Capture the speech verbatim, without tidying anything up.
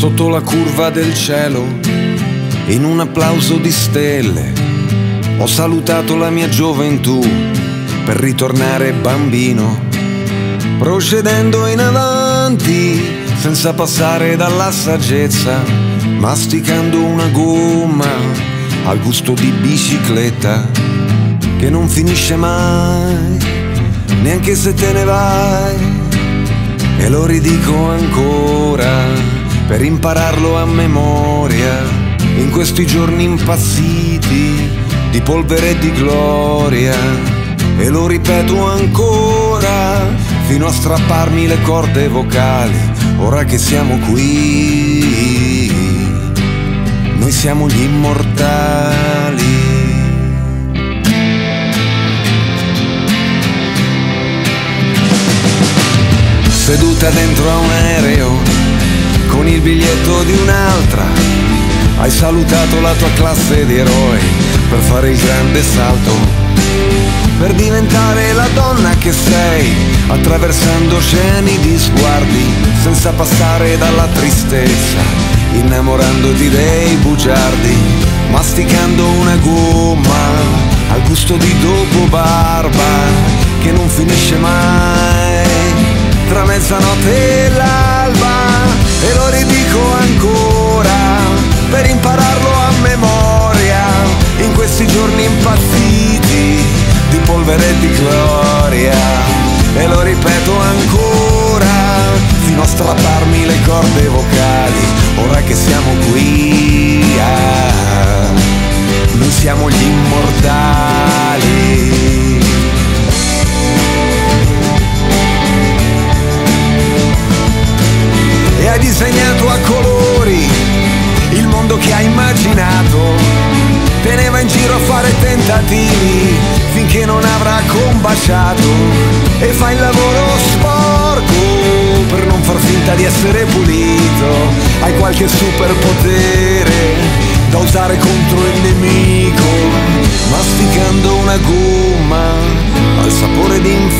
sotto la curva del cielo, in un applauso di stelle, ho salutato la mia gioventù per ritornare bambino, procedendo in avanti senza passare dalla saggezza, masticando una gomma al gusto di bicicletta che non finisce mai, neanche se te ne vai. E lo ridico ancora per impararlo a memoria in questi giorni impazziti di polvere e di gloria. E lo ripeto ancora fino a strapparmi le corde vocali. Ora che siamo qui, noi siamo gli immortali. Seduta dentro a un aereo con il biglietto di un'altra, hai salutato la tua classe di eroi per fare il grande salto, per diventare la donna che sei, attraversando oceani di sguardi senza passare dalla tristezza, innamorandoti dei bugiardi, masticando una gomma al gusto di dopo barba che non finisce mai, tra mezzanotte e l'alba. E lo ridico ancora per impararlo a memoria in questi giorni impazziti di polvere e di gloria. E lo ripeto ancora fino a strapparmi le corde vocali. Ora che siamo qui, ah, noi siamo gli immortali. E hai disegnato a colori il mondo che hai immaginato, te ne va in giro a fare tentativi finché non avrà combaciato, e fai il lavoro sporco per non far finta di essere pulito. Hai qualche superpotere da usare contro il nemico, masticando una gomma al sapore di infinito,